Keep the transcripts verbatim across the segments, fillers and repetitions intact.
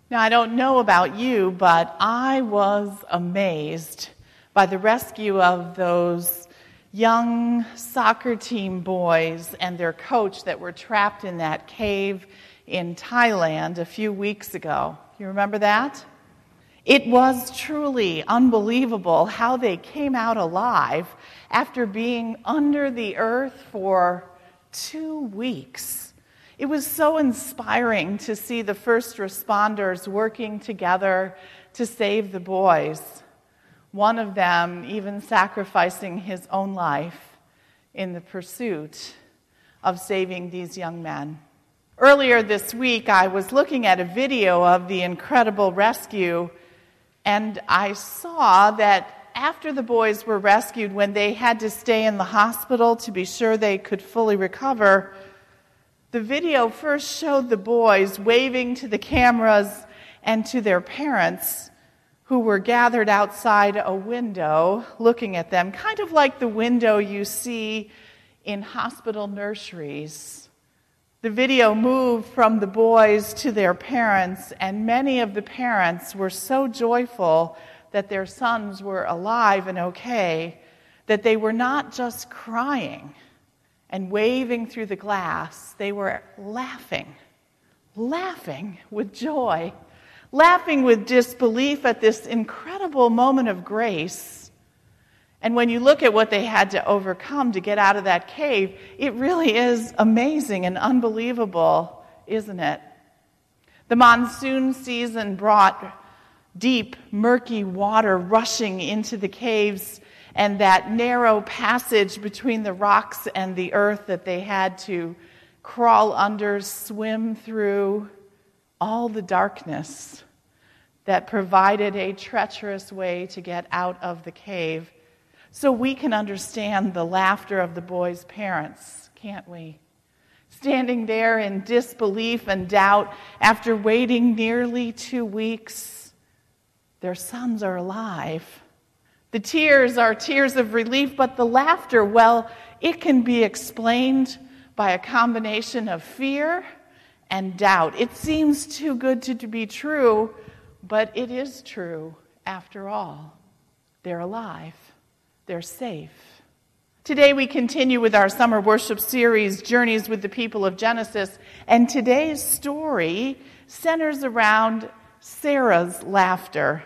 Now, I don't know about you, but I was amazed by the rescue of those young soccer team boys and their coach that were trapped in that cave in Thailand a few weeks ago. You remember that? It was truly unbelievable how they came out alive after being under the earth for two weeks. It was so inspiring to see the first responders working together to save the boys, one of them even sacrificing his own life in the pursuit of saving these young men. Earlier this week, I was looking at a video of the incredible rescue, and I saw that after the boys were rescued, when they had to stay in the hospital to be sure they could fully recover, the video first showed the boys waving to the cameras and to their parents who were gathered outside a window looking at them, kind of like the window you see in hospital nurseries. The video moved from the boys to their parents, and many of the parents were so joyful that their sons were alive and okay that they were not just crying and waving through the glass. They were laughing, laughing with joy, laughing with disbelief at this incredible moment of grace. And when you look at what they had to overcome to get out of that cave, it really is amazing and unbelievable, isn't it? The monsoon season brought deep, murky water rushing into the caves, and that narrow passage between the rocks and the earth that they had to crawl under, swim through, all the darkness that provided a treacherous way to get out of the cave. So we can understand the laughter of the boys' parents, can't we? Standing there in disbelief and doubt after waiting nearly two weeks, their sons are alive. The tears are tears of relief, but the laughter, well, it can be explained by a combination of fear and doubt. It seems too good to, to be true, but it is true after all. They're alive. They're safe. Today we continue with our summer worship series, Journeys with the People of Genesis, and today's story centers around Sarah's laughter.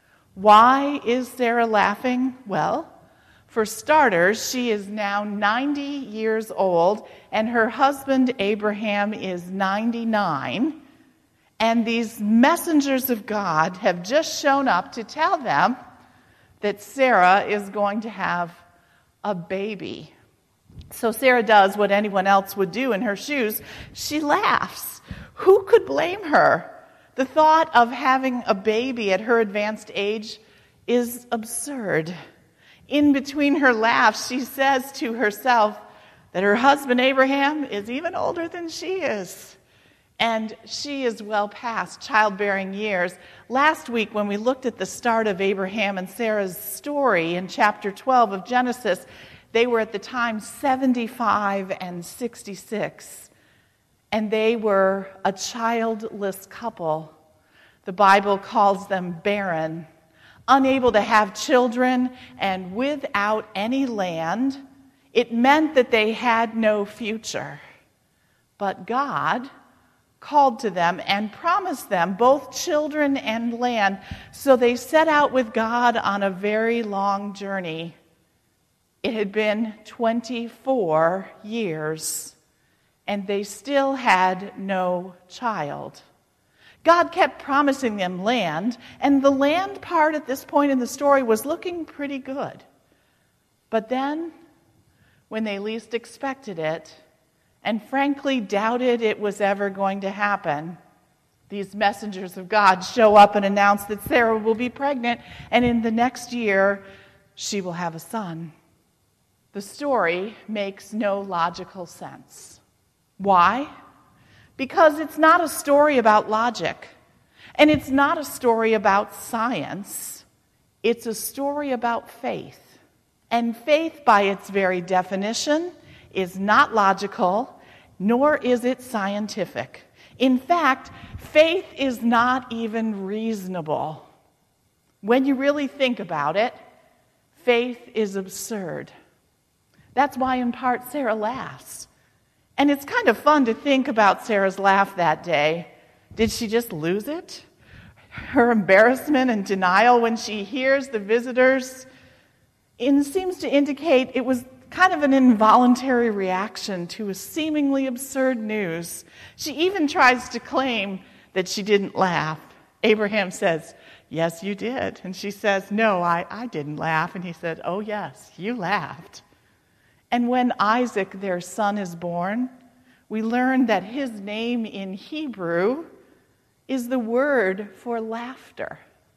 Why is Sarah laughing? Well, for starters, she is now ninety years old, and her husband Abraham is ninety-nine, and these messengers of God have just shown up to tell them that Sarah is going to have a baby. So Sarah does what anyone else would do in her shoes. She laughs. Who could blame her? The thought of having a baby at her advanced age is absurd. In between her laughs, she says to herself that her husband Abraham is even older than she is. And she is well past childbearing years. Last week, when we looked at the start of Abraham and Sarah's story in chapter twelve of Genesis, they were at the time seventy-five and sixty-six. And they were a childless couple. The Bible calls them barren, unable to have children, and without any land. It meant that they had no future. But God called to them and promised them both children and land. So they set out with God on a very long journey. It had been twenty-four years. And they still had no child. God kept promising them land, and the land part at this point in the story was looking pretty good. But then, when they least expected it, and frankly doubted it was ever going to happen, these messengers of God show up and announce that Sarah will be pregnant, and in the next year, she will have a son. The story makes no logical sense. Why? Because it's not a story about logic, and it's not a story about science. It's a story about faith. And faith, by its very definition, is not logical, nor is it scientific. In fact, faith is not even reasonable. When you really think about it, faith is absurd. That's why, in part, Sarah laughs. And it's kind of fun to think about Sarah's laugh that day. Did she just lose it? Her embarrassment and denial when she hears the visitors in, seems to indicate it was kind of an involuntary reaction to a seemingly absurd news. She even tries to claim that she didn't laugh. Abraham says, "Yes, you did." And she says, "No, I, I didn't laugh." And he said, "Oh, yes, you laughed." And when Isaac, their son, is born, we learn that his name in Hebrew is the word for laughter.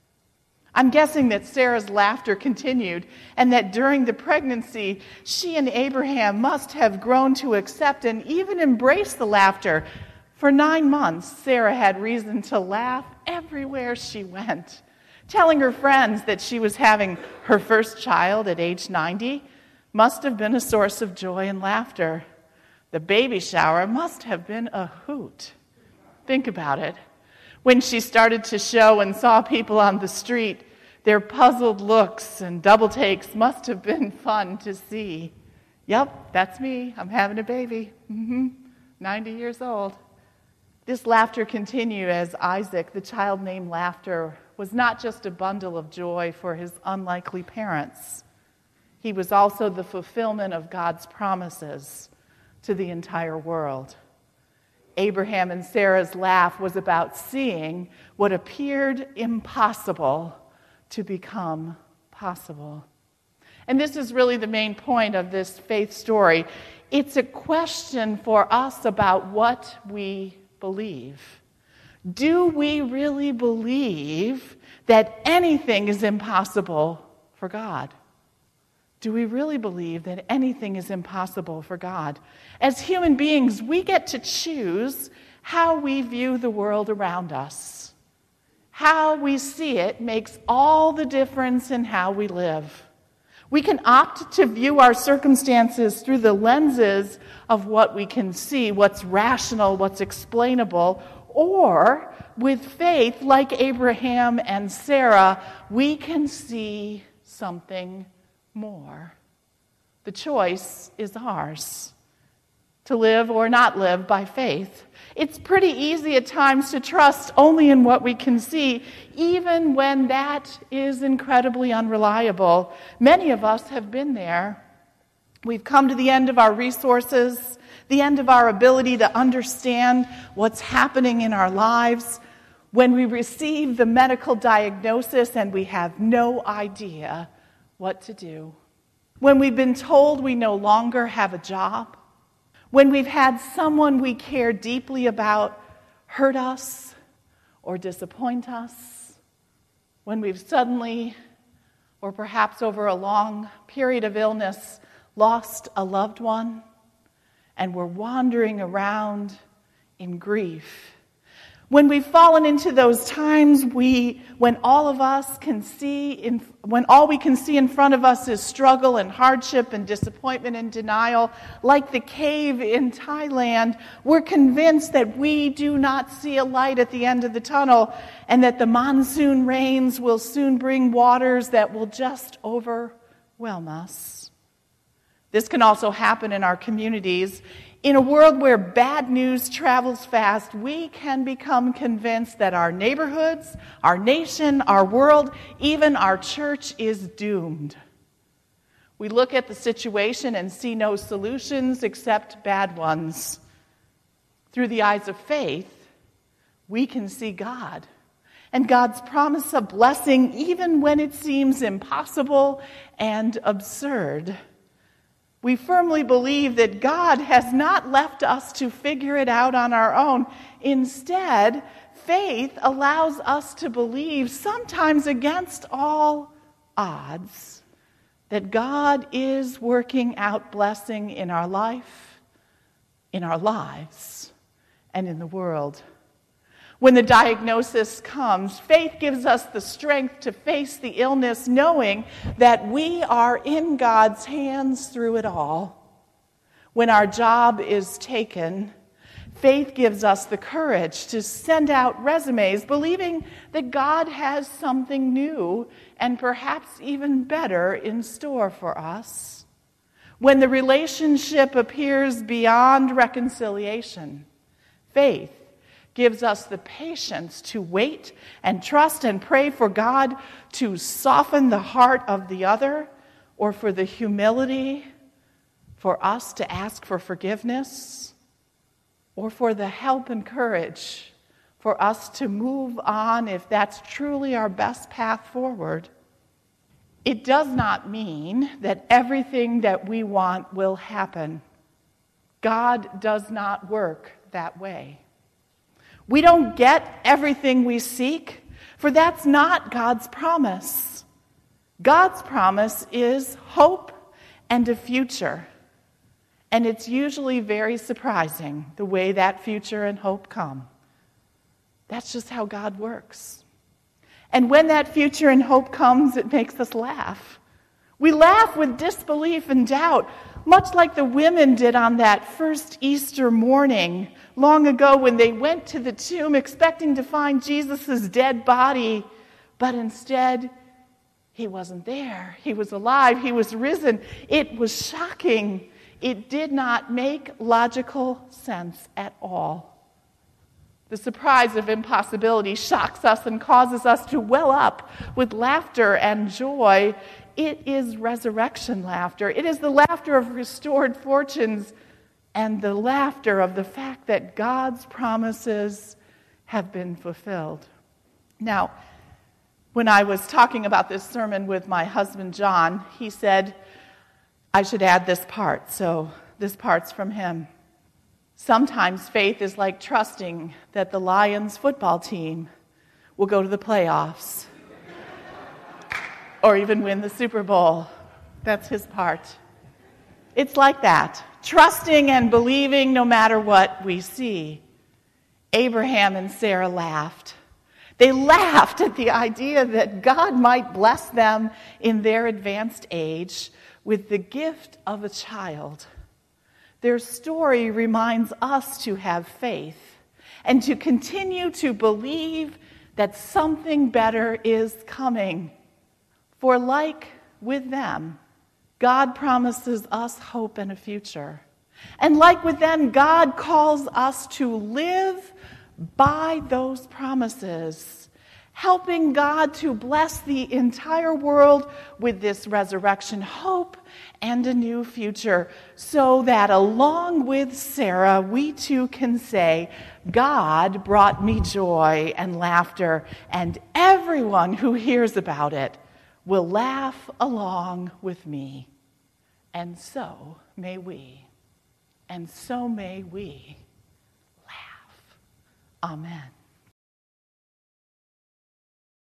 I'm guessing that Sarah's laughter continued, and that during the pregnancy, she and Abraham must have grown to accept and even embrace the laughter. For nine months, Sarah had reason to laugh everywhere she went. Telling her friends that she was having her first child at age ninety must have been a source of joy and laughter. The baby shower must have been a hoot. Think about it. When she started to show and saw people on the street, their puzzled looks and double takes must have been fun to see. Yep, that's me. I'm having a baby. Mm-hmm. ninety years old. This laughter continued as Isaac, the child named Laughter, was not just a bundle of joy for his unlikely parents. He was also the fulfillment of God's promises to the entire world. Abraham and Sarah's laugh was about seeing what appeared impossible to become possible. And this is really the main point of this faith story. It's a question for us about what we believe. Do we really believe that anything is impossible for God? Do we really believe that anything is impossible for God? As human beings, we get to choose how we view the world around us. How we see it makes all the difference in how we live. We can opt to view our circumstances through the lenses of what we can see, what's rational, what's explainable, or with faith, like Abraham and Sarah, we can see something more. The choice is ours, to live or not live by faith. It's pretty easy at times to trust only in what we can see, even when that is incredibly unreliable. Many of us have been there. We've come to the end of our resources, the end of our ability to understand what's happening in our lives, when we receive the medical diagnosis and we have no idea what to do. When we've been told we no longer have a job. When we've had someone we care deeply about hurt us or disappoint us. When we've suddenly, or perhaps over a long period of illness, lost a loved one and we're wandering around in grief. When we've fallen into those times we, when all of us can see, in, when all we can see in front of us is struggle and hardship and disappointment and denial, like the cave in Thailand, we're convinced that we do not see a light at the end of the tunnel and that the monsoon rains will soon bring waters that will just overwhelm us. This can also happen in our communities. In a world where bad news travels fast, we can become convinced that our neighborhoods, our nation, our world, even our church is doomed. We look at the situation and see no solutions except bad ones. Through the eyes of faith, we can see God and God's promise of blessing even when it seems impossible and absurd. We firmly believe that God has not left us to figure it out on our own. Instead, faith allows us to believe, sometimes against all odds, that God is working out blessing in our life, in our lives, and in the world. When the diagnosis comes, faith gives us the strength to face the illness, knowing that we are in God's hands through it all. When our job is taken, Faith gives us the courage to send out resumes, believing that God has something new and perhaps even better in store for us. When the relationship appears beyond reconciliation, faith gives us the patience to wait and trust and pray for God to soften the heart of the other, or for the humility for us to ask for forgiveness, or for the help and courage for us to move on if that's truly our best path forward. It does not mean that everything that we want will happen. God does not work that way. We don't get everything we seek, for that's not God's promise. God's promise is hope and a future. And it's usually very surprising the way that future and hope come. That's just how God works. And when that future and hope comes, it makes us laugh. We laugh with disbelief and doubt, much like the women did on that first Easter morning long ago when they went to the tomb expecting to find Jesus' dead body, but instead, he wasn't there. He was alive. He was risen. It was shocking. It did not make logical sense at all. The surprise of impossibility shocks us and causes us to well up with laughter and joy. It is resurrection laughter. It is the laughter of restored fortunes and the laughter of the fact that God's promises have been fulfilled. Now, when I was talking about this sermon with my husband, John, he said I should add this part, so this part's from him. Sometimes faith is like trusting that the Lions football team will go to the playoffs or even win the Super Bowl. That's his part. It's like that, trusting and believing no matter what we see. Abraham and Sarah laughed. They laughed at the idea that God might bless them in their advanced age with the gift of a child. Their story reminds us to have faith and to continue to believe that something better is coming. For like with them, God promises us hope and a future. And like with them, God calls us to live by those promises, helping God to bless the entire world with this resurrection hope and a new future, so that along with Sarah, we too can say, God brought me joy and laughter, and everyone who hears about it will laugh along with me. And so may we, and so may we laugh. Amen.